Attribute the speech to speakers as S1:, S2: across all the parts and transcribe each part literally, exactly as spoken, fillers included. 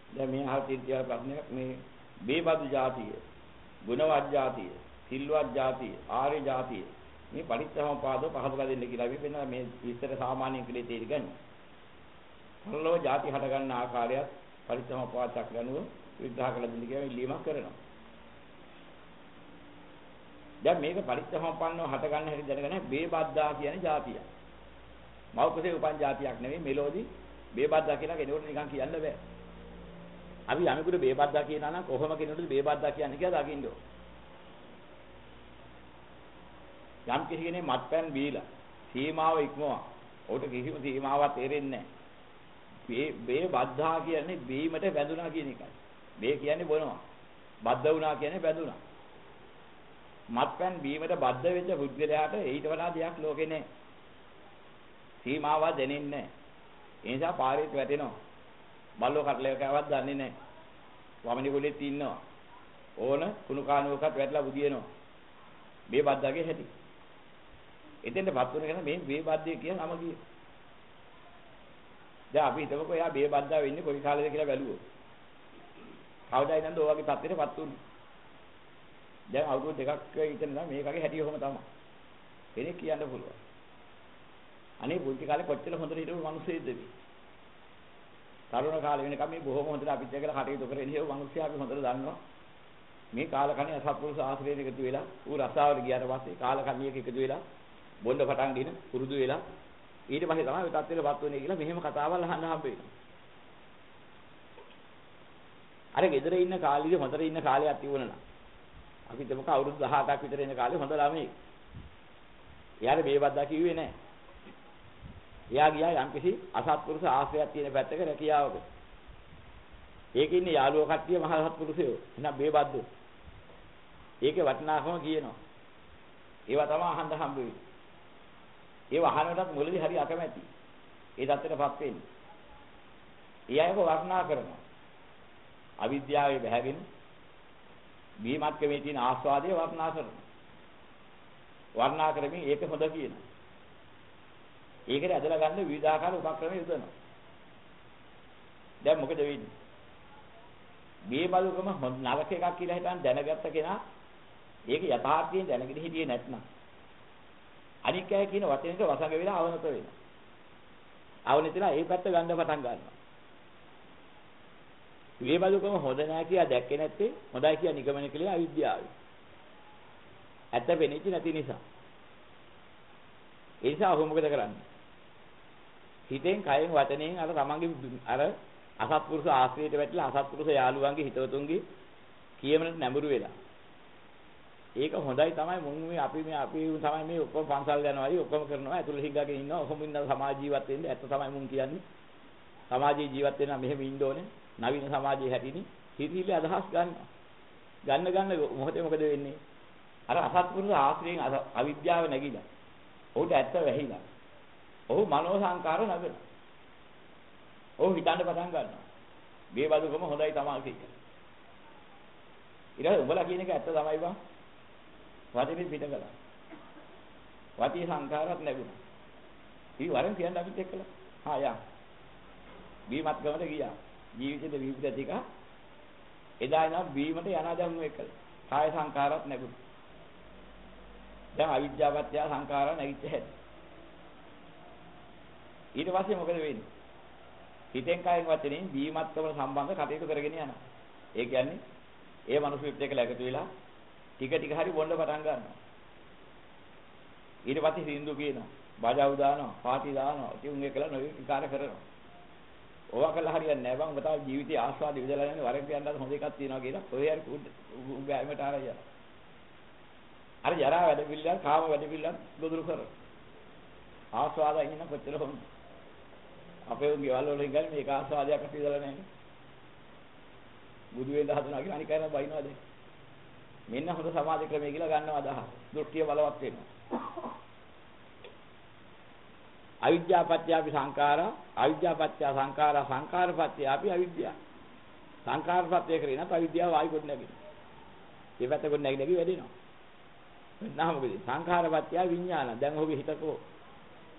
S1: දැන් මේ අහල් තියෙන ප්‍රශ්නයක් මේ බේබදු જાතිය, ගුණවත් જાතිය, සිල්වත් જાතිය, ආර්ය જાතිය මේ පරිත්‍යාගපාද පහදලා දෙන්න කියලා අපි වෙන මේ විස්තර සාමාන්‍යයෙන් කියලා තේරිගන්නේ. පරලෝ જાති හට ගන්න ආකාරයත් පරිත්‍යාගපාද චක්‍රණුව විග්‍රහ කළ දෙන්න කියලා ඉල්ලීමක් කරනවා. දැන් මේක පරිත්‍යාගපන්නව හට ගන්න හැටි දැනගන්න බේබද්දා කියන්නේ જાතිය. මෞකසේ උපන් જાතියක් නෙවෙයි මෙලෝදි බේබද්දා කියලා කෙනෙකුට නිකන් කියන්න බෑ. අපි යමෙකුට බේබද්දා කියනවා නම් කොහොම කෙනෙකුට බේබද්දා කියන්නේ කියලා දකින්න ඕන. යම් කිසි කෙනෙක් මත්පැන් බීලා සීමාව ඉක්මවා ඔහුට කිසිම සීමාවක් තේරෙන්නේ නැහැ. බේ බද්දා කියන්නේ බීමට වැදුනා කියන එකයි. බේ කියන්නේ බොනවා. බද්ද වුණා කියන්නේ වැදුනා. මත්පැන් බීමට බද්ද වෙච්ච පුද්ගලයාට ඊට වඩා දෙයක් ලෝකේ නැහැ. සීමාවක් දැනෙන්නේ නැහැ. ඒ නිසා පාරේත් වැටෙනවා. බල්ලෝ කටලේ කෑවත් දන්නේ නැහැ. වමනි කුලෙත් ඉන්නවා. ඕන කුණු කානුවකත් වැටලා බුදිනවා. මේ බද්දාගේ හැටි. එතෙන්ටපත් වෙන කෙනා මේ මේ බද්දේ කියන නම කියේ. දැන් අපි හිතමුකෝ එයා මේ බද්දා වෙන්නේ කොයි කාලෙද කියලා බැලුවොත්. කවදායි නන්ද ඔයගේ තත්ත්වෙටපත් උන්නේ. දැන් අවුරුදු දෙකක් විතර නම් මේකගේ හැටි ඔහොම තමයි. කෙනෙක් කියන්න පුළුවන්. අනේ පුංචි කාලේ කොච්චර හොඳට හිටපු මිනිස්සෙක්ද මේ. තරුණ කාලේ වෙනකම් මේ බොහොම හොඳට අපිත් එක්කලා කටයුතු කරගෙන හිටපු මිනිස්සයා අපි හොඳට දන්නවා. මේ කාලකණ්ණි අසත්පුරුෂ ආශ්‍රයයට එකතු වෙලා ඌ රස්සාවට ගියාට පස්සේ කාලකණ්ණියක එකතු වෙලා බොන්න පටන් ගෙන පුරුදු වෙලා ඊට පස්සේ තමයි ඔය තත්ත්වෙටපත් වෙන්නේ කියලා මෙහෙම කතාවල් අහන්න හම්බ වෙනවා. අර ගෙදර ඉන්න කාලේ හොඳට ඉන්න කාලයක් තිබුණා. අපි දෙමක අවුරුදු දහඅටක් විතර ඉන්න කාලේ හොඳ ළමයි. එයාට මේ බද්දා කිව්වේ නැහැ. එයා ගියා යම්කිසි අසත්පුරුෂ ආශ්‍රයයක් තියෙන පැත්තක රැකියාවක. ඒකේ ඉන්නේ යාළුවෝ කට්ටිය මහ සත්පුරුෂයෝ. එහෙනම් මේ බද්දෝ. ඒකේ වටිනාකම කියනවා. ඒවා තමයි අහන්න හම්බ වෙන්නේ. ඒව අහනකොටත් මුලදී හරි අකමැති. ඒ தත්තරපත් වෙන්නේ. ඒ අයව වර්ණනා කරනවා. අවිද්‍යාවේ බැහැගෙන බීමත්කමේ තියෙන ආස්වාදයේ වර්ණනා කරනවා. වර්ණනා කරමින් ඒක හොඳ කියනවා. ඒකට ඇදලා ගන්න විවිධාකාර උපක්‍රම යොදනවා. දැන් මොකද වෙන්නේ? මේ බලුකම නරක එකක් කියලා හිතන් දැනගත්ත කෙනා ඒක යථාර්ථයෙන් දැනගෙන හිටියේ නැත්නම් අනික් අය කියන වචනෙට වසඟ වෙලා අවනත වෙනවා. අවනතලා ඒ පැත්ත ගන්න පටන් ගන්නවා. මේ බලුකම හොඳ නැහැ කියලා දැක්කේ නැත්තේ හොඳයි කියලා නිගමනය කළේ අවිද්‍යාවයි. ඇත්ත වෙන්නේ නැති නිසා. ඒ නිසා ඔහු මොකද කරන්නේ? හිතෙන් කයෙන් වචනයෙන් අර තමන්ගේ අර අසත්පුරුෂ ආශ්‍රයයට වැටිලා අසත්පුරුෂ යාළුවන්ගේ හිතවතුන්ගේ කියමනට නැඹුරු වෙලා. ඒක හොඳයි තමයි මුන් මේ අපි මේ අපි තමයි මේ ඔක්කොම පන්සල් යනවායි ඔක්කොම කරනවා ඇතුළේ හිඟගෙන ඉන්නවා ඔහොම ඉන්න සමාජ ජීවත් වෙන්න ඇත්ත තමයි මුන් කියන්නේ. සමාජයේ ජීවත් වෙනා මෙහෙම ඉන්න ඕනේ. නවීන සමාජයේ හැටිනේ හිතිලි අදහස් ගන්නවා. ගන්න ගන්න මොහොතේ මොකද වෙන්නේ? අර අසත්පුරුෂ ආශ්‍රයෙන් අවිද්‍යාව නැගිලා. ඔහුට ඇත්ත වැහිලා. ඔහු මනෝ සංකාර නගන. ඔහු හිතන්න පටන් ගන්නවා. මේ බදුකම හොඳයි තමයි කියන්නේ. ඊට උඹලා කියන එක ඇත්ත තමයි බං. වදිනේ පිට කළා. වදී සංකාරات නැගුණා. ඊ වරෙන් කියන්න අපිත් එක්කලා. හා යා. බීමත් ගමට ගියා. ජීවිතේ විවිධ ටික එදා ඉඳන් බීමට යනා දැම්මු එක්කලා. කාය සංකාරات නැගුණා. දැන් අවිද්‍යාවත්‍ය සංකාරා නැගිච්ච හැටි. ඊට පස්සේ මොකද වෙන්නේ? හිතෙන් කයෙන් වචනෙන් බීමත්කම සම්බන්ධ කටයුතු කරගෙන යනවා. ඒ කියන්නේ ඒ මිනිස්සුත් එක්කලා එකතු වෙලා ටික ටික හරි බොන්න පටන් ගන්නවා. ඊට පස්සේ සින්දු කියනවා, බජව් දානවා, පාටි දානවා, තියුන් එකලා නොයෙක් කාර්ය කරනවා. ඕවා කළා හරියන්නේ නැහැ බං. ඔබ තාම ජීවිතයේ ආස්වාද විඳලා යන්නේ වරෙන් කියන්නත් හොඳ එකක් තියෙනවා කියලා. ඔය හරි උගෑමට ආරය යනවා. අර ජරා වැඩ පිළිලක්, කාම වැඩ පිළිලක් ගොදුරු කරනවා. ආස්වාදයෙන් ඉන්න කොච්චර හොඳ. අපේ උන් ගෙවල් වලින් ගන්නේ මේක ආස්වාදයක් අපි ඉඳලා නැහැ. බුදු වෙන්න හදනවා කියලා අනික අය බයිනවාද? මෙන්න හොඳ සමාජ ක්‍රමය කියලා ගන්නවා අදහස්. දෘෂ්ටිය බලවත් වෙනවා. අවිද්‍යාපත්‍ය අපි සංඛාරා, අවිද්‍යාපත්‍ය සංඛාරා, සංඛාරපත්‍ය අපි අවිද්‍යාව. සංඛාරපත්‍ය කරේ නැත්නම් අවිද්‍යාව ආයි කොට නැගිනවා. මේ පැත්ත කොට නැගි නැගි වැඩෙනවා. වෙනවා මොකද? සංඛාරපත්‍ය විඥාන. දැන් ඔහුගේ හිතකෝ.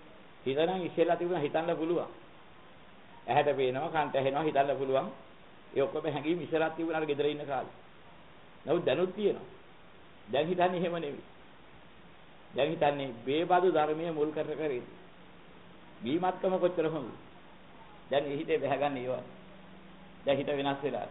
S1: හිතනම් ඉස්සෙල්ලා තිබුණා හිතන්න පුළුවන්. ඇහැට පේනවා, කන්ට ඇහෙනවා හිතන්න පුළුවන්. ඒ ඔක්කොම හැංගීම් ඉස්සරහට තිබුණාට ගෙදර ඉන්න කාලේ. නමුත් දැනුත් තියෙනවා. දැන් හිතන්නේ එහෙම නෙවෙයි. දැන් හිතන්නේ බේබදු ධර්මයේ මුල් කර කර ඉන්නේ. බීමත්කම කොච්චර හොඳ. දැන් හිතේ බහගන්නේ ඒවා. දැන් හිත වෙනස් වෙලා.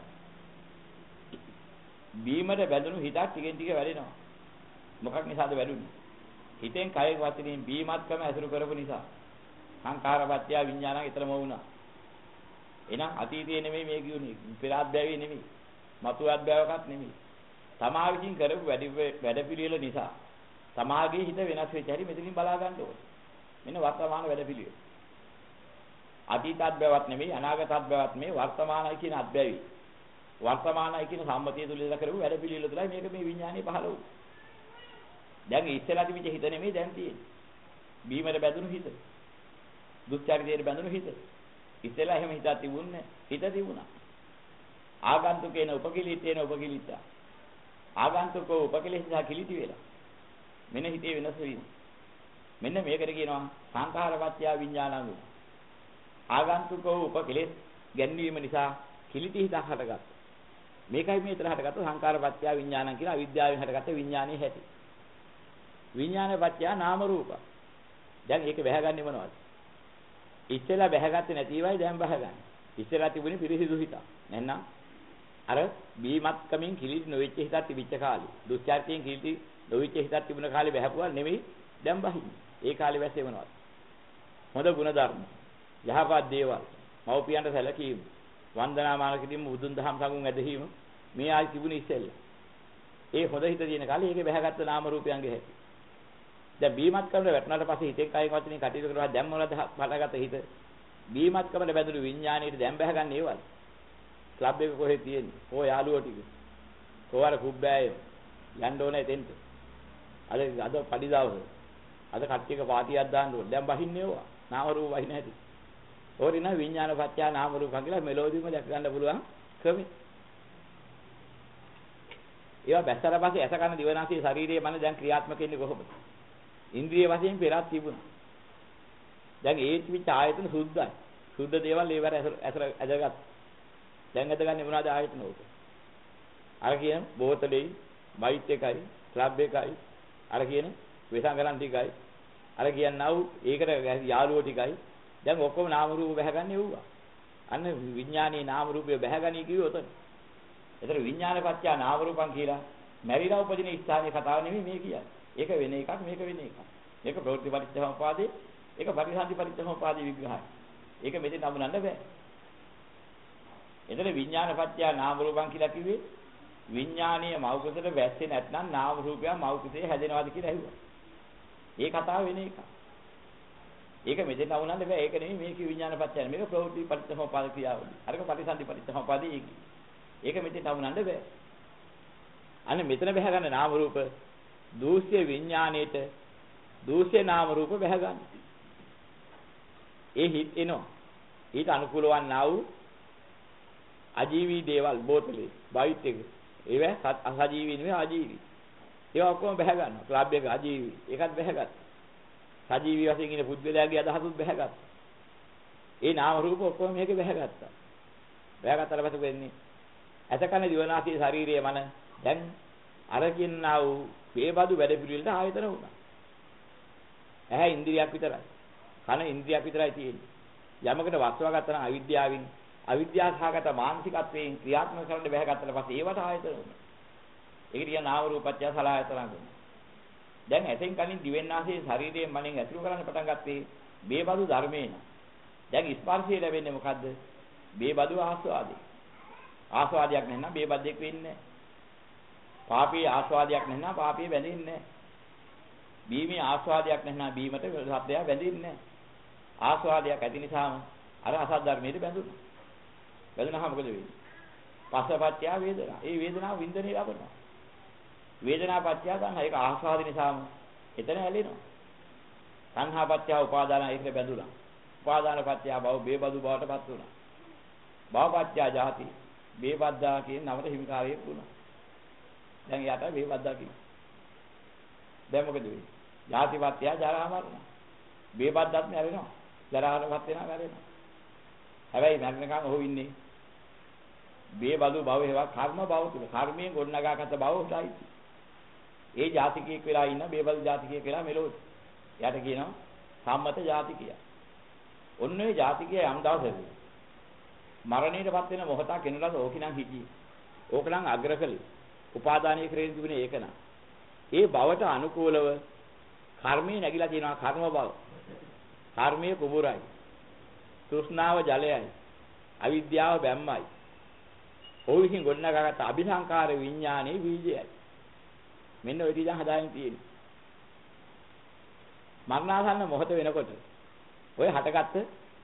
S1: බීමට බැඳුණු හිතක් ටිකෙන් ටික වැඩෙනවා. මොකක් නිසාද වැඩුණේ? හිතෙන් කයෙන් වචනෙන් බීමත්කම ඇසුරු කරපු නිසා. සංඛාරපත්‍ය විඥානං ඊතරම වුණා. එහෙනම් අතීතයේ නෙමෙයි මේ කියුනේ. පෙරාත්භවයේ නෙමෙයි. මතු අත්භවයක්වත් නෙමෙයි. තමා විසින් කරපු වැඩ වැඩ පිළිවෙල නිසා තමාගේ හිත වෙනස් වෙච්ච හැටි මෙතනින් බලා ගන්න ඕනේ. මෙන්න වර්තමාන වැඩ පිළිවෙල. අතීත අත්භවයක් නෙමෙයි අනාගත අත්භවයක් නෙමෙයි වර්තමානයි කියන අත්භවයි. වර්තමානයි කියන සම්මතිය තුල ඉඳලා කරපු වැඩ පිළිවෙල තුලයි මේක මේ විඥානේ පහළ වුනේ. දැන් ඉස්සෙල්ලා තිබිච්ච හිත නෙමෙයි දැන් තියෙන්නේ. බීමට බැඳුණු හිත. දුක්චරිතයට බැඳුණු හිත. ඉස්සෙල්ලා එහෙම හිතක් තිබුණේ හිත තිබුණා. ආගන්තුකේන උපකිලිතේන උපකිලිතා. ආගන්තුකෝ උපකිලිතා කිලිටි වෙලා. මෙන්න හිතේ වෙනස වීම. මෙන්න මේකට කියනවා සංඛාරපත්‍ය විඥානං. ආගන්තුකෝ උපකිලෙස් ගැන්වීම නිසා කිලිටි හිතක් හටගත්තා. මේකයි මේ ඊතර හටගත්ත සංඛාරපත්‍ය විඥානං කියලා අවිද්‍යාවෙන් හටගත්ත විඥානයේ හැටි. විඥානපත්‍ය නාම රූප. දැන් ඒක බැහැගන්නේ මොනවද? ඉස්සෙල්ලා බැහැගත්තේ නැතිවයි දැන් බැහැගන්නේ. ඉස්සෙල්ලා තිබුණේ පිරිසිදු හිත. නැත්නම් අර බීමත්කමින් කිලිටි නොවෙච්ච හිතක් තිබිච්ච කාලේ. දුස්චාරිතයෙන් කිලිටි නොවෙච්ච හිතක් තිබුණ කාලේ බැහැපුවා නෙමෙයි දැන් බහින්නේ. ඒ කාලේ වැස්සේ මොනවද? හොඳ ගුණ ධර්ම. යහපත් දේවල්. මව්පියන්ට සැලකීම. වන්දනාමාන කිරීම බුදුන් දහම් සංගුණ ඇදහිීම මේ ආයි තිබුණේ ඉස්සෙල්ලා. ඒ හොඳ හිත තියෙන කාලේ ඒකේ බැහැගත්ත නාම රූපයන්ගේ හැටි. දැන් බීමත් කමට වැටුණාට පස්සේ හිතේ කයින් වචනේ කටයුතු කරලා දැන් මොනවද හටගත්ත හිත? බීමත් කමට බැඳුණු විඥාණයට දැන් බැහැගන්නේ ඒවල. ක්ලබ් එක කොහෙද තියෙන්නේ? ඕ යාළුවෝ ටික. කොහාර කුබ්බෑය යන්න ඕනේ එතෙන්ට. අද අද පඩි දවස. අද කට්ටියක පාටියක් දාන්න ඕනේ. දැන් බහින්නේ ඒවා. නාම රූප වහින හැටි. ඕරින විඥාන පත්‍ය නාම රූප කියලා මෙලෝදියම දැක ගන්න පුළුවන් ක්‍රමෙ. ඒවා බැස්සර පස්සේ ඇස කන දිවනාසය ශරීරයේ මන දැන් ක්‍රියාත්මක වෙන්නේ කොහොමද? ඉන්ද්‍රිය වශයෙන් පෙරක් තිබුණා. දැන් ඒ තිබිච්ච ආයතන සුද්ධයි. සුද්ධ දේවල් ඒවර ඇසර ඇදගත්. දැන් ඇදගන්නේ මොනවද ආයතන උක? අර කියන බෝතලෙයි, බයිට් එකයි, ක්ලබ් එකයි, අර කියන වෙසංගලන් ටිකයි, අර කියනව ඒකට යාළුවෝ ටිකයි. දැන් ඔක්කොම නාම රූප බැහැගන්නේ ඌවා. අන්න විඥානයේ නාම රූපය බැහැගනී කිව්වේ උතන. ඒතර විඥානපත්‍ය නාම රූපං කියලා මැරිලා උපදින ස්ථානයේ කතාව නෙමෙයි මේ කියන්නේ. ඒක වෙන එකක් මේක වෙන එකක්. මේක ප්‍රවෘත්ති පරිච්ඡේදෝපාදේ, ඒක පරිසන්දි පරිච්ඡේදෝපාදේ විග්‍රහය. ඒක මෙතෙන් නමුනන්න බෑ. එතන විඥානපත්‍ය නාම රූපං කියලා කිව්වේ විඥානීය මෞකසට වැස්සේ නැත්නම් නාම රූපය මෞකසේ හැදෙනවද කියලා ඇහුවා. ඒ කතාව වෙන එකක්. ඒක මෙතෙන් නමුනන්න බෑ. ඒක නෙමෙයි මේක විඥානපත්‍ය නෙමෙයි. මේක ප්‍රවෘත්ති පරිච්ඡේදෝපාද ක්‍රියාවලිය. අරක පරිසන්දි පරිච්ඡේදෝපාදේ ඒක. ඒක මෙතෙන් නමුනන්න බෑ. අනේ මෙතන බහැ ගන්න නාම රූප දූෂ්‍ය විඥාණයට දූෂ්‍ය නාම රූප බැහැ ගන්න. ඒ හිත් එනවා. ඊට අනුකූල වන්නා වූ අජීවී දේවල් බෝතලේ බයිට් එක. ඒව අසජීවී නෙවෙයි අජීවී. ඒවා ඔක්කොම බැහැ ගන්නවා. ක්ලබ් එක අජීවී. ඒකත් බැහැගත්තා. සජීවී වශයෙන් ඉන්න පුද්ගලයාගේ අදහසුත් බැහැගත්තා. ඒ නාම රූප ඔක්කොම මේකේ බැහැගත්තා. බැහැගත්තාට පස්සේ වෙන්නේ ඇසකන දිවනාසී ශරීරයේ මන දැන් අර කියනා වූ වේබදු වැඩ පිළිවෙලට ආයතන වුණා. ඇහැ ඉන්ද්‍රියක් විතරයි. කන ඉන්ද්‍රියක් විතරයි තියෙන්නේ. යමකට වස්තුව ගත්තා නම් අවිද්‍යාවෙන් අවිද්‍යාසහගත මානසිකත්වයෙන් ක්‍රියාත්මක කරන්න බැහැගත්තට පස්සේ ඒවට ආයතන වුණා. ඒක කියන නාම රූපත්‍ය සලආයතන ගන්න. දැන් ඇසෙන් කනින් දිවෙන් නාසයෙන් ශරීරයෙන් මනෙන් ඇතුළු කරන්න පටන් ගත්තේ වේබදු ධර්මේන. දැන් ස්පර්ශය ලැබෙන්නේ මොකද්ද? වේබදු ආස්වාදේ. ආස්වාදයක් නැත්නම් වේබද්දෙක් වෙන්නේ නැහැ. පාපී ආස්වාදයක් නැත්නම් පාපී බැඳෙන්නේ නැහැ. බීමේ ආස්වාදයක් නැත්නම් බීමට සත්‍යය බැඳෙන්නේ නැහැ. ආස්වාදයක් ඇති නිසාම අර අසත් ධර්මයට බැඳුණා. බැඳුනහම මොකද වෙන්නේ? පස්සපත්‍ය වේදනා. ඒ වේදනාව වින්දනය ලබනවා. වේදනාපත්‍ය ගන්න ඒක ආස්වාද නිසාම එතන ඇලෙනවා. සංහාපත්‍ය උපාදාන ඒකට බැඳුණා. උපාදානපත්‍ය භව බේබදු බවටපත් වුණා. භවපත්‍ය ජාති බේබද්දා කියන නමට හිමිකාරයෙක් වුණා. දැන් යට බේබද්දා කියන. දැන් මොකද වෙන්නේ? ජාතිපත්‍ය ජරා මරණ. බේබද්දත් මැරෙනවා. ජරාවටපත් වෙනවා මැරෙනවා. හැබැයි මැරෙනකන් ඔහු ඉන්නේ මේ බඳු භව ඒවා කර්ම භව තුන. කර්මයෙන් ගොඩනගාගත භව උටයි. ඒ ජාතිකයෙක් වෙලා ඉන්න මේ බඳු ජාතිකයෙක් වෙලා මෙලොවට. එයාට කියනවා සම්මත ජාතිකය. ඔන්න ඔය ජාතිකය යම් දවසක මරණයටපත් වෙන මොහොතක් කෙනෙකුට ඕකිනම් හිටියේ. ඕකනම් අග්‍රකලේ. උපාදානීය ක්‍රේන් තිබුණේ ඒක නා. ඒ භවට අනුකූලව කර්මයේ නැగిලා තියෙනවා කර්ම භව. කර්මයේ කුඹුරයි. තෘෂ්ණාව ජලයයි. අවිද්‍යාව බැම්මයි. ඔය විසින් ගොඩනගාගත්ත අபிසංකාර විඥානයේ බීජයයි. මෙන්න ඔය ටික හදාගෙන තියෙන්නේ. මරණාසන්න මොහොත වෙනකොට ඔය හටගත්ත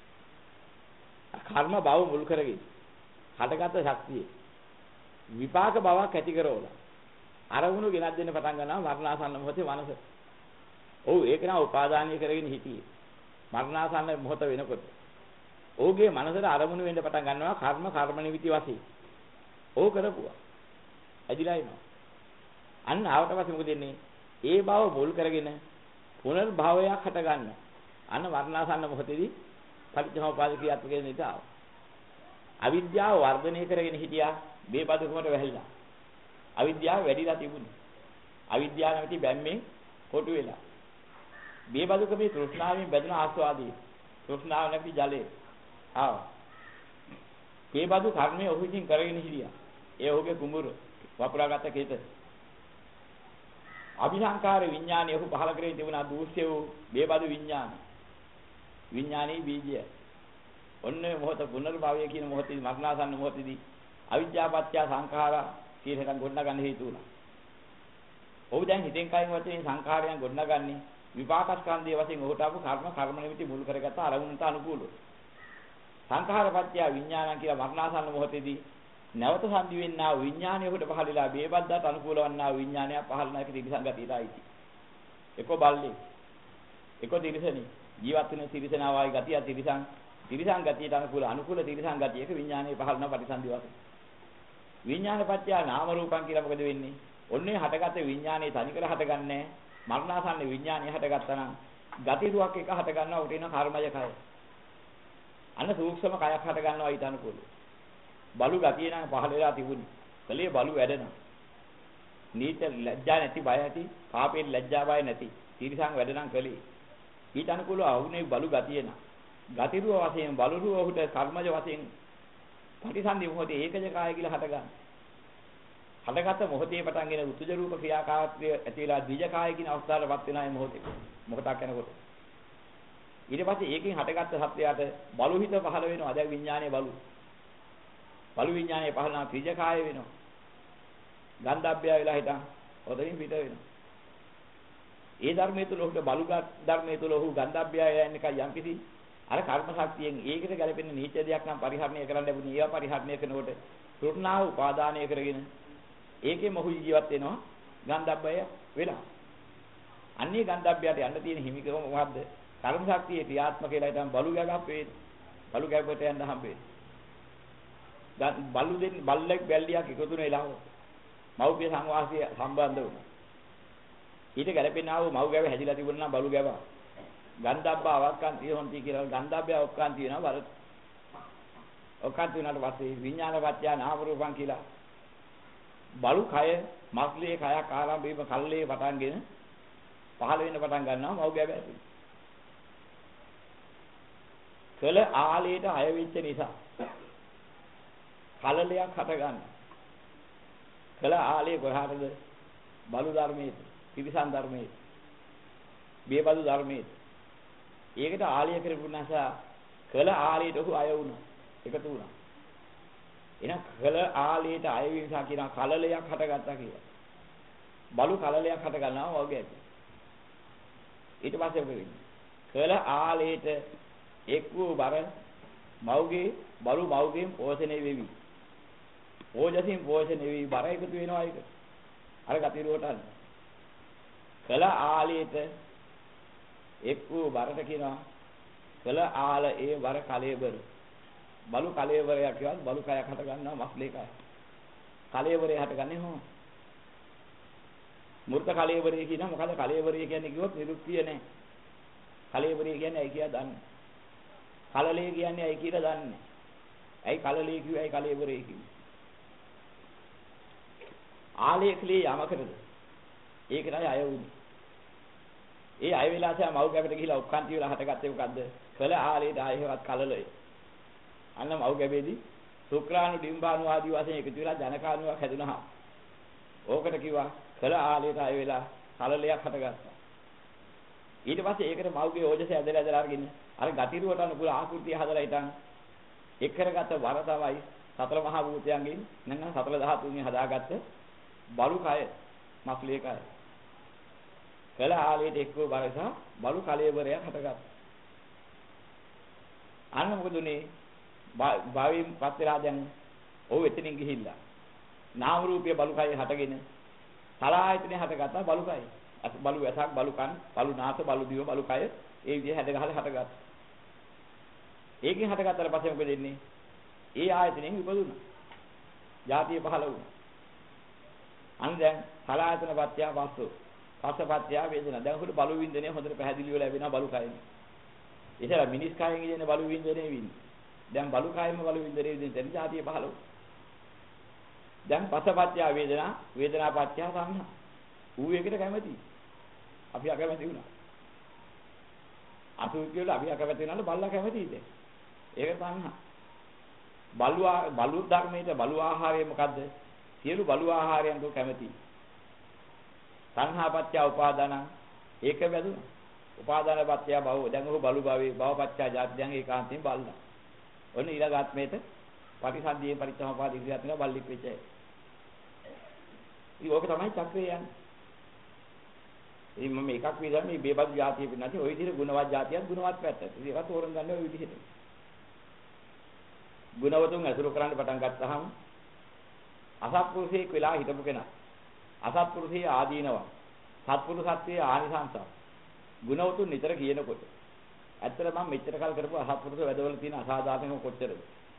S1: කර්ම භව මුල් කරගෙන හටගත්ත ශක්තිය විපාක භවයක් ඇති කරවලා අරමුණු ගෙනත් දෙන්න පටන් ගන්නවා මරණාසන්න මොහොතේ මනස. ඔව් ඒක නා උපාදානීය කරගෙන හිටියේ. මරණාසන්න මොහොත වෙනකොට ඔහුගේ මනසට අරමුණු වෙන්න පටන් ගන්නවා කර්ම කර්ම නිමිති වශයෙන්. ඕක කරපුවා. ඇදිලා එනවා. අන්න ආවට පස්සේ මොකද වෙන්නේ? ඒ භව මුල් කරගෙන පුනර්භවයක් හට ගන්න. අන්න මරණාසන්න මොහොතේදී පටිච්චසමුප්පාද ක්‍රියාත්මක වෙන විට ආව. අවිද්‍යාව වර්ධනය කරගෙන හිටියා මේ බදුකමට වැහිලා. අවිද්‍යාව වැඩිලා තිබුණේ. අවිද්‍යාව නැති බැම්මෙන් කොටු වෙලා. මේ බදුකමේ තෘෂ්ණාවෙන් බැඳුන ආස්වාදී. තෘෂ්ණාව නැති ජලය. ආව. මේ බදු කර්මයේ ඔහු විසින් කරගෙන හිටියා. ඒ ඔහුගේ කුඹුර වපුරාගත කේත. අභිසංකාර විඥානය ඔහු පහල කරේ තිබුණා දූෂ්‍ය වූ බේබදු විඥාන. විඥානයේ බීජය. ඔන්න මොහොත පුනර්භවය කියන මොහොතේ මරණාසන්න මොහොතේදී අවිද්‍යාපත්‍ය සංඛාරා කියලා ගොඩනගන්න හේතු වුණා. ඔහු දැන් හිතෙන් කයින් වචනේ සංඛාරයන් ගොඩනගන්නේ විපාකස්කන්ධයේ වශයෙන් ඔහුට ආපු කර්ම කර්ම නිමිති මුල් කරගත්ත අරමුණට අනුකූලව. සංඛාරපත්‍ය විඥානං කියලා මරණාසන්න මොහොතේදී නැවත සම්දි වෙන්නා විඥානය ඔහුට පහළලා බේබද්දාට අනුකූල වන්නා විඥානය පහළ නැති තිරිසංගතියයි. එක්ක බල්ලේ. එක්ක තිරිසනි. ජීවත් වෙන තිරිසනාවයි ගතිය තිරිසං තිරිසං ගතියට අනුකූල අනුකූල තිරිසං ගතියක විඥානයේ පහළන ප්‍රතිසන්දි වශයෙන්. විඥානපත්‍ය නාම රූපං කියලා මොකද වෙන්නේ? ඔන්නේ හටගත විඥානයේ තනිකර හටගන්නේ මරණාසන්න විඥානය හටගත්තා නම් ගති රුවක් එක හට ගන්නවා උට එන කර්මය කය. අන්න සූක්ෂම කයක් හට ගන්නවා ඊට අනුකූලව. බලු ගතිය නම් පහළ වෙලා තිබුණේ. කලේ බලු වැඩෙනවා. නීත ලැජ්ජා නැති බය නැති, පාපයෙන් ලැජ්ජා බය නැති. තිරිසං වැඩනම් කලේ. ඊට අනුකූලව ආුනේ බලු ගතිය න. ගතිරුව වශයෙන් බලුරුව උට කර්මජ වශයෙන් ප්‍රතිසන්දි මොහොතේ ඒකජ කාය කියලා හට ගන්න. හටගත මොහොතේ පටන්ගෙන උතුජ රූප ක්‍රියාකාරීත්වය ඇති වෙලා ද්විජ කාය කියන අවස්ථාවටපත් වෙනා මේ මොහොතේ. මොකටක් යනකොට. ඊට පස්සේ ඒකෙන් හටගත්ත සත්‍යයට බලු හිත පහළ වෙනවා. දැන් විඥානයේ බලු. බලු විඥානයේ පහළ නම් ත්‍රිජ කාය වෙනවා. ගන්ධබ්බය වෙලා හිටන් ඔතනින් පිට වෙනවා. ඒ ධර්මයේ තුල ඔහුට බලු ධර්මයේ තුල ඔහු ගන්ධබ්බය යන්නේ කයි යම්කිසි අර කර්ම ශක්තියෙන් ඒකට ගැලපෙන නීච දෙයක් නම් පරිහරණය කරන්න ලැබුණේ. ඒවා පරිහරණය කරනකොට තෘෂ්ණාව උපාදානය කරගෙන ඒකෙම ඔහු ජීවත් වෙනවා ගන්ධබ්බය වෙලා. අන්නේ ගන්ධබ්බයට යන්න තියෙන හිමිකම මොකද්ද? කර්ම ශක්තියේ ක්‍රියාත්මක වෙලා ඉතින් බලු ගැගක් වේ. බලු ගැගකට යන්න හම්බෙන්නේ. බලු දෙන්න බල්ලෙක් බැල්ලියක් එකතු වෙලා මව්පිය සංවාසය සම්බන්ධ වුණා. ඊට ගැලපෙන ආව මව් ගැව හැදිලා තිබුණා නම් බලු ගැව. ගන්ධබ්බ අවක්කාන්තිය හොන්ති කියලා ගන්ධබ්බය ඔක්කාන්ති වෙනවා බල. ඔක්කාන්ති වුණාට පස්සේ විඥානපත්‍ය නාම රූපං කියලා බලු කය මස්ලේ කයක් ආරම්භයේම කල්ලේ පටන්ගෙන පහළ වෙන්න පටන් ගන්නවා මව් ගැව ඇතුළේ. කළ ආලයට අය වෙච්ච නිසා කලලයක් හට ගන්න. කළ ආලයේ කොහාටද? බලු ධර්මයේ, ත්‍රිවිධ ධර්මයේ, බේබදු ධර්මයේ. ඒකට ආලය කරපු නිසා කළ ආලයට ඔහු අය වුණා. එකතු වුණා. එහෙනම් කළ ආලයට අය වීම නිසා කියන කලලයක් හටගත්තා කියලා. බලු කලලයක් හට ගන්නවා වගේ ඇති. ඊට පස්සේ මොකද වෙන්නේ? කළ ආලයට එක් වූ බර මව්ගේ බලු මව්ගෙන් පෝෂණය වෙවි. ඕජසින් පෝෂණය වෙවි බර එකතු වෙනවා ඒක. අර ගතිරුවට අන්න. කළ ආලයට එක් වූ බරට කියනවා කළ ආල ඒ බර කලේබර. බලු කලේබරයක් කියවත් බලු කයක් හට ගන්නවා මස්ලේ කය. කලේබරේ හටගන්නේ හොම. මූර්ත කලේබරේ කියනවා මොකද කලේබරේ කියන්නේ කිව්වොත් නිරුක්තිය නැහැ. කලේබරේ කියන්නේ ඇයි කියලා දන්නේ. කලලේ කියන්නේ ඇයි කියලා දන්නේ. ඇයි කලලේ කිව්වේ ඇයි කලේබරේ කිව්වේ. ආලේ කලේ යමකටද? ඒකටයි අය වුනේ. ඒ අය වෙලා තමයි මව් ගැබට ගිහිලා ඔක්කාන්ති වෙලා හටගත්තේ මොකද්ද? කළ ආලේට ආයෙවත් කලලය. අන්න මව් ගැබේදී ශුක්‍රාණු ඩිම්බාණු ආදී වශයෙන් එකතු වෙලා ජනකාණුවක් හැදුනහම ඕකට කිව්වා කළ ආලේට ආයෙ වෙලා කලලයක් හටගත්තා. ඊට පස්සේ ඒකට මව්ගේ ඕජස ඇදලා ඇදලා අරගෙන අර ගතිරුවට අනුකූල ආකෘතිය හදලා ඉතින් එක් කරගත්ත වර තමයි සතර මහා භූතයන්ගෙන් නැත්නම් සතර ධාතුන්ගෙන් හදාගත්ත බලු කය මස්ලේ කය. කළ ආලේට එක්කෝ බරස බලු කලයවරයක් හටගත්තා. අන්න මොකද උනේ? භාවයෙන් පත් වෙලා දැන් ඔව් එතනින් ගිහිල්ලා නාම රූපයේ බලු කය හටගෙන සලආයතනේ හටගත්තා බලු කය. බලු ඇසක් බලු කන් බලු නාස බලු දිව බලු කය ඒ විදිහ හැද ගහලා හටගත්තා. ඒකෙන් හටගත්තාට පස්සේ මොකද වෙන්නේ? ඒ ආයතනෙන් ඉපදුණා. ජාතිය පහළ වුණා. අන්න දැන් සලආයතන පත්‍ය වාස්තු පස්සපත්‍ය වේදනා. දැන් උඩ බලු වින්දනය හොඳට පැහැදිලිව ලැබෙනවා බලු කයෙන්. ඉතල මිනිස් කයෙන් ඉන්නේ බලු වින්දනය වින්නේ. දැන් බලු කයෙම බලු වින්දනය විදිහින් දැන් ජාතිය පහළ වුණා. දැන් පස්සපත්‍ය වේදනා වේදනාපත්‍ය සංහා. ඌ එකට කැමති. අපි අකමැති වුණා. අසු කියලා අපි අකමැති වෙනාට බල්ලා කැමතිද? ඒක සංහා. බලු බලු ධර්මයේ බලු ආහාරය මොකද්ද? සියලු බලු ආහාරයන් දුක කැමති. සංහාපත්‍ය උපාදාන ඒක වැදුණා. උපාදාන පත්‍ය භව දැන් ඔහු බලු භවයේ භවපත්‍ය ජාති දැන් ඒකාන්තයෙන් බල්ලා. ඔන්න ඊළඟාත්මේට පටිසන්ධියේ පරිච්ඡමපාදී ක්‍රියාත්මක බල්ලික් වෙච්චයි. ඉතින් ඕක තමයි චක්‍රය යන්නේ. ඉතින් මම එකක් විතර මේ බේබදු જાතිය පිට නැති ওই විදිහට ගුණවත් જાතියක් ගුණවත් පැත්ත. ඉතින් ඒකත් තෝරන් ගන්න ওই විදිහට. ගුණවතුන් අසුර කරන්න පටන් ගත්තාම අසත්පුරුෂයෙක් වෙලා හිටපු කෙනා. අසත්පුරුෂයේ ආදීනවා. සත්පුරුෂත්වයේ ආනිසංසය. ගුණවතුන් නිතර කියනකොට ඇත්තට මම මෙච්චර කල් කරපු අසත්පුරුෂ වැඩවල තියෙන අසාධාරණකම කොච්චරද?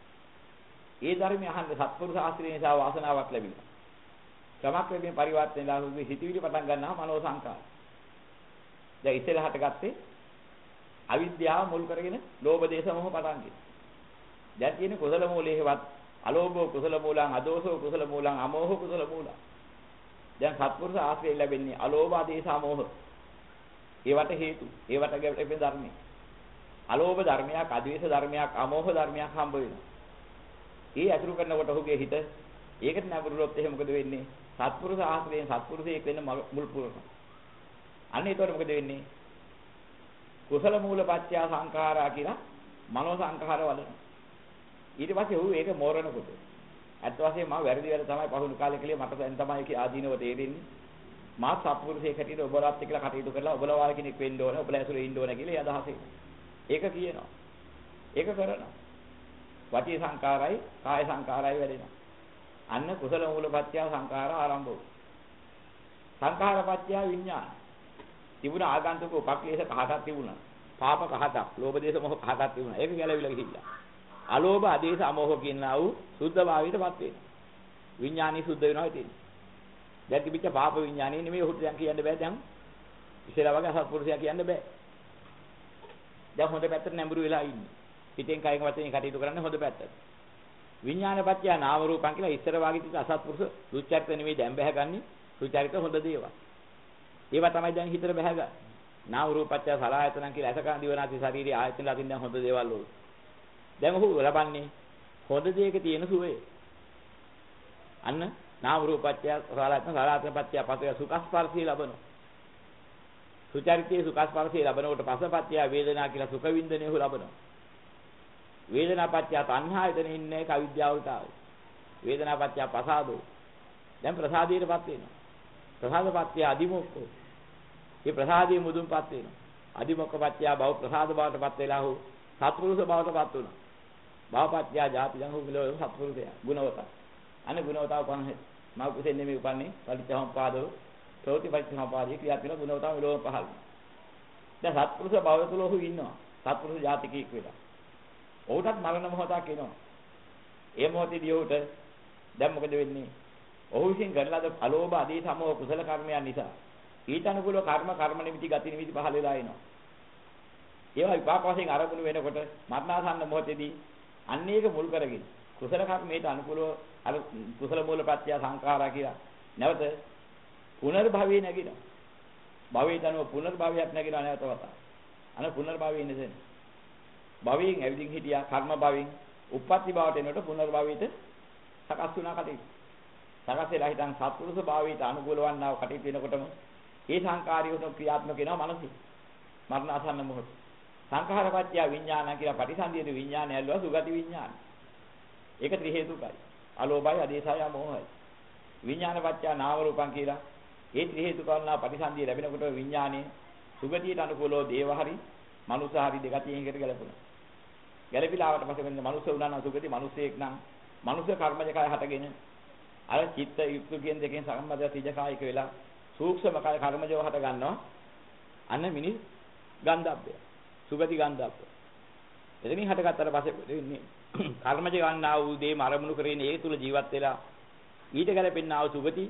S1: ඒ ධර්මය අහන්න සත්පුරුෂ ආශ්‍රය නිසා වාසනාවක් ලැබිලා. ක්‍රමක්‍රමයෙන් පරිවර්තන ලාභුගේ හිතවිලි පටන් ගන්නවා මනෝ සංකාර. දැන් ඉස්සෙල්ලා හටගත්තේ අවිද්‍යාව මුල් කරගෙන ලෝභ දේශ මොහ පටන් ගියා. දැන් තියෙන කුසල මූලයේවත් අලෝභෝ කුසල මූලං අදෝසෝ කුසල මූලං අමෝහ කුසල මූලං. දැන් සත්පුරුෂ ආශ්‍රය ලැබෙන්නේ අලෝභ ආදේශ අමෝහ. ඒවට හේතු ඒවට ගැටෙන ධර්මයි. අලෝභ ධර්මයක් අද්වේෂ ධර්මයක් අමෝහ ධර්මයක් හම්බ වෙනවා. ඒ අතුරු කරනකොට ඔහුගේ හිත ඒකට නැඹුරුනොත් එහෙම මොකද වෙන්නේ? සත්පුරුෂ ආශ්‍රයෙන් සත්පුරුෂයෙක් වෙන්න මුල් පුරනවා. අන්න ඒතකොට මොකද වෙන්නේ? කුසල මූල පත්‍ය සංඛාරා කියලා මනෝ සංඛාර වලන. ඊට පස්සේ ඔහු ඒක මෝරනකොට ඇත්ත වශයෙන්ම මම වැරදි වැඩ තමයි පහුණු කාලේ කලේ මට දැන් තමයි ඒක ආදීනව තේරෙන්නේ. මා සත්පුරුෂයෙක් හැටියට ඔබලාත් එක්කලා කටයුතු කරලා ඔබලා වාගේ කෙනෙක් වෙන්න ඕන, ඔබලා ඇසුරේ ඉන්න ඕන කියලා ඒ අදහස ඒක කියනවා. ඒක කරනවා. වාචී සංඛාරයි, කාය සංඛාරයි වැඩෙනවා. අන්න කුසල මූලපත්‍ය සංඛාර ආරම්භ වුණා. සංඛාරපත්‍ය විඥාන. තිබුණ ආගන්තුක උපක්ලේශ කහටක් තිබුණා. පාප කහටක්, ලෝභ දේශ මොහ කහටක් තිබුණා. ඒක ගැලවිලා ගිහිල්ලා. අලෝභ ආදේශ අමෝහ කියනවා වූ සුද්ධ භාවයටපත් වෙනවා. විඥානි සුද්ධ වෙනවා ඉතින්. දැන් තිබිච්ච පාප විඥානේ නෙමෙයි ඔහුට දැන් කියන්න බෑ දැන්. ඉස්සෙල්ලා වගේ අසත්පුරුෂයා කියන්න බෑ. දැන් හොඳ පැත්තට නැඹුරු වෙලා ඉන්නේ. පිටෙන් කයෙන් වචනේ කටයුතු කරන්න හොඳ පැත්තට. විඥානපත්‍ය නාම රූපං කියලා ඉස්සර වාගේ තිබ්බ අසත්පුරුෂ දුච්චරිත නෙමෙයි දැන් බැහැගන්නේ. සුචරිත හොඳ දේවල්. ඒවා තමයි දැන් හිතට බැහැගන්නේ. නාම රූපපත්‍ය සලආයතනං කියලා අසකන දිවනාති ශාරීරික ආයතන ලකින් දැන් හොඳ දේවල් වල. දැන් ඔහු ලබන්නේ හොඳ දෙයක තියෙන සුවය. අන්න නාම රූපපත්‍ය සලආයතන සලආයතනපත්‍ය පතය සුඛස්පර්ශී ලබනවා. සුචරිතයේ සුඛස්පර්ශී ලබනකොට පසපත්‍ය වේදනා කියලා සුඛ වින්දනය හු ලබනවා. වේදනාපත්‍ය තණ්හායතන ඉන්නේ කවිද්‍යාවට ආවේ. වේදනාපත්‍ය පසාදෝ. දැන් ප්‍රසාදීටපත් වෙනවා. ප්‍රසාදපත්‍ය අදිමොක්කෝ. මේ ප්‍රසාදී මුදුන්පත් වෙනවා. අදිමොක්කපත්‍ය භව ප්‍රසාද බවටපත් වෙලා හු සත්පුරුෂ බවටපත් වුණා. භවපත්‍ය ජාති ජං හු මිලෝ සත්පුරුෂය ගුණවත. අනේ ගුණවතාව පහනේ මව කුසෙන් නෙමෙයි උපන්නේ පරිච්ඡමපාදෝ ප්‍රෝති පරිච්ඡමපාදී ක්‍රියාත්මක ගුණවතාව මිලෝ පහළ. දැන් සත්පුරුෂ භව තුල ඔහු ඉන්නවා. සත්පුරුෂ ජාතිකයෙක් වෙලා. ඔහුටත් මරණ මොහොතක් එනවා. ඒ මොහොතේදී ඔහුට දැන් මොකද වෙන්නේ? ඔහු විසින් කරන ලද අලෝභ ආදී සමෝ කුසල කර්මයන් නිසා ඊට අනුකූලව කර්ම කර්ම නිමිති ගති නිමිති පහළ වෙලා එනවා. ඒවා විපාක වශයෙන් ආරම්භණු වෙනකොට මරණාසන්න මොහොතේදී අන්න ඒක මුල් කරගෙන කුසල කර්මයට අනුකූලව අර කුසල මූල ප්‍රත්‍ය සංඛාරා කියලා නැවත පුනර්භවයේ නැගිනවා. භවයට අනුව පුනර්භවයක් නැගිනවා නැවත වතාවක්. අන පුනර්භවයේ ඉන්නේ භවයෙන් ඇවිදින් හිටියා කර්ම භවයෙන් උප්පත්ති භවයට එනකොට පුනර්භවයට සකස් වුණා කටයුතු. සකස් වෙලා හිටන් සත්පුරුෂ භාවයට අනුකූල වන්නා වූ කටයුතු වෙනකොටම ඒ සංකාරියෝන ක්‍රියාත්මක වෙනවා මනසේ. මරණ ආසන්න මොහොත. සංඛාරපත්‍ය විඥාන කියලා පටිසන්ධියේ විඥානය ඇල්ලුවා සුගති විඥාන. ඒක ත්‍රි හේතුකයි. අලෝභය, අදේශය, මොහය. විඥානපත්‍ය නාම රූපං කියලා ඒ ත්‍රි හේතු කරනා පටිසන්ධිය ලැබෙනකොට විඥානයේ සුගතියට අනුකූලව දේව හරි, මනුස්ස හරි දෙකතියෙන් එකට ගැලපුණා. ගැලපිලාවට පස්සේ වෙන මනුස්ස වුණා නම් සුගති මනුස්සයෙක් නම් මනුස්ස කර්මජ කය හටගෙන අර චිත්ත යුක්ත කියන දෙකෙන් සම්බන්ධව තීජකායික වෙලා සූක්ෂම කය කර්මජව හට ගන්නවා. අන්න මිනිස් ගන්ධබ්බය. සුගති ගන්ධබ්බය. එතනින් හටගත්තට පස්සේ වෙන්නේ කර්මජ ගන්නා වූ දේ මරමුණු කරගෙන ඒ තුල ජීවත් වෙලා ඊට ගැලපෙන්නා වූ සුගති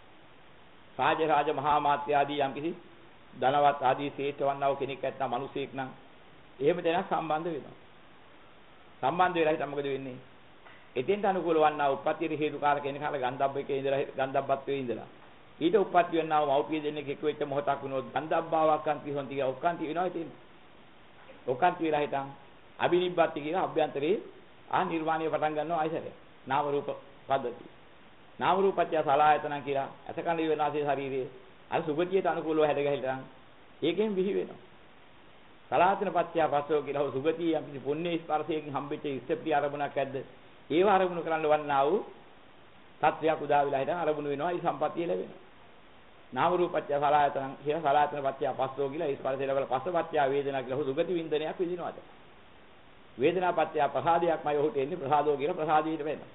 S1: රාජ රාජ මහා මාත්‍ය ආදී යම්කිසි ධනවත් ආදී ශ්‍රේෂ්ඨ වන්නා වූ කෙනෙක් නැත්නම් මිනිසෙක් නම් එහෙම දෙයක් සම්බන්ධ වෙනවා. සම්බන්ධ වෙලා හිටන් මොකද වෙන්නේ? එතෙන්ට අනුකූල වන්නා උප්පත්තියේ හේතුකාරක කෙනෙක් හර ගන්ධබ්බකේ ඉඳලා ගන්ධබ්බත්වයේ ඉඳලා ඊට උප්පත්ති වෙන්නා වූ මෞපිය දෙන්නෙක් එක්ක වෙච්ච මොහොතක් වුණොත් ගන්ධබ්බාවක්කන්ති හොන්ති කියලා ඔක්කාන්ති වෙනවා ඉතින්. ඔක්කාන්ති වෙලා හිටන් අබිනිබ්බත්ති කියලා අභ්‍යන්තරේ ආ නිර්වාණය පටන් ගන්නවා ආයසරය. නාම රූප පද්ධතිය. නාම රූපත්‍ය සලආයතන කියලා අසකන විනාශයේ ශරීරයේ අර සුගතියට අනුකූලව හැදගහලා ඒකෙන් විහි වෙනවා. සලආයතන පත්‍ය පස්සෝ කියලා සුගතිය යම් කිසි පුණ්‍ය ස්පර්ශයෙන් හම්බෙච්ච ඉස්තප්ති ආරමුණක් ඇද්ද ඒව ආරමුණු කරන්න වන්නා වූ තත්වයක් උදා වෙලා හිටන් ආරමුණු වෙනවා ඒ සම්පත්තිය ලැබෙනවා. නාම රූපත්‍ය සලආයතන කියලා සලආයතන පත්‍ය පස්සෝ කියලා ස්පර්ශය ලැබලා පස්සපත්‍ය වේදනා කියලා සුගති වින්දනයක් විඳිනවාද. වේදනා පත්‍ය ප්‍රසාදයක්මයි ඔහුට එන්නේ ප්‍රසාදෝ කියලා ප්‍රසාදීට වෙනවා.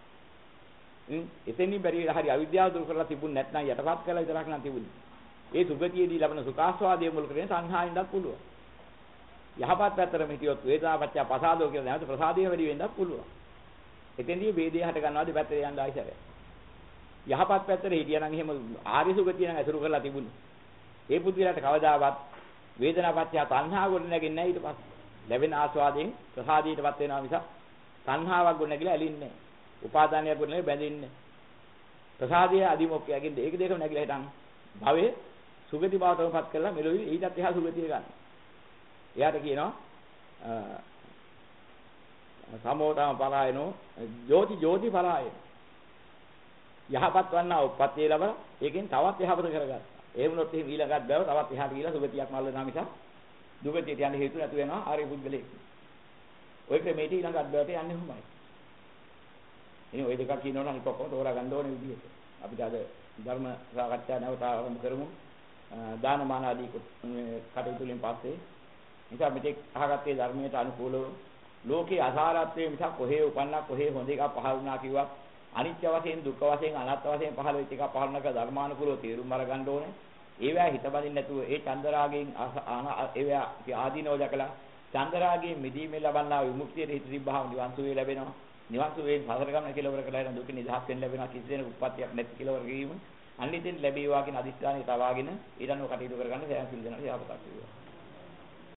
S1: එතෙන්දී බැරි හරි අවිද්‍යාව දුරු කරලා තිබුණ නැත්නම් යටපත් කරලා විතරක් නම් තිබුණේ. ඒ සුගතියේදී ලැබෙන සුඛාස්වාදයේ මුල් කරගෙන සංහායින්දක් පුළුවන්. යහපත් පැත්තටම හිටියොත් වේදනාපච්චය පසාදෝ කියලා නැවත ප්‍රසාදයේ වැඩි වෙන්නත් පුළුවන්. එතෙන්දී වේදේ හට ගන්නවා දෙපැත්තට යන්න ආයිසරය. යහපත් පැත්තට හිටියනම් එහෙම ආර්ය සුගතිය නම් ඇසුරු කරලා තිබුණේ. ඒ පුදුලට කවදාවත් වේදනාපච්චය තණ්හා ගොඩ නැගෙන්නේ නැහැ ඊට පස්සේ. ලැබෙන ආස්වාදයෙන් ප්‍රසාදීටපත් වෙනවා මිස තණ්හාවක් ගොඩ නැගිලා ඇලින්නේ නැහැ. උපාදානයක් ගොඩ නැගිලා බැඳින්නේ නැහැ. ප්‍රසාදයේ අදිමොක්කයෙන් ඒක දෙකම නැගිලා හිටන් භවයේ සුගති භවතමපත් කරලා මෙලොවි ඊටත් එහා සුගතිය ගන්න. එයාට කියනවා සමෝතම පරායනෝ ජෝති ජෝති පරායන. යහපත් වන්නා උප්පත්තිය ලැබලා ඒකෙන් තවත් යහපත කරගත්තා. ඒ වුණොත් එහෙම ඊළඟට බව තවත් එහාට ගිහිලා සුගතියක් මල්ල වෙනා මිස දුගතියට යන්න හේතු නැතු වෙනවා ආර්ය පුද්ගලෙක්. ඔය ක්‍රමයට ඊළඟට බවට යන්නේ කොහොමයි? ඉතින් ওই දෙකක් කියනවා නම් කොහොමද තෝරා ගන්න ඕනේ විදිහට. අපිට අද ධර්ම සාකච්ඡා නැවත ආරම්භ කරමු. දානමාන ආදී කටයුතු වලින් පස්සේ නිසා මෙතෙක් අහගත්තේ ධර්මයට අනුකූලව ලෝකේ අසාරත්වයේ මිස කොහේ උපන්නා කොහේ හොඳ එකක් පහළ වුණා කිව්වා අනිත්‍ය වශයෙන් දුක්ඛ වශයෙන් අනාත්ම වශයෙන් පහළ වෙච්ච එකක් පහළ නැක ධර්මානුකූලව තේරුම් අරගන්න ඕනේ. ඒවැ හිත බඳින්න නැතුව ඒ චන්දරාගයෙන් ඒවැ ආදීනව දැකලා චන්දරාගයෙන් මිදීමේ ලබන්නා විමුක්තියට හිත තිබ්බහම නිවන් සුවේ ලැබෙනවා. නිවන් සුවේ සතර ගමන කෙලවර කළා යන දුක නිදහස් වෙන්න ලැබෙනවා. කිසි දෙනෙකු උප්පත්තියක් නැති කෙලවර ගියීම අනිත්‍යෙන් ලැබේවා කියන අදිස්ථානය තවාගෙන ඊළඟව කටයුතු කරගන්න සෑම සිල් දෙනාට යාපතක් වේවා.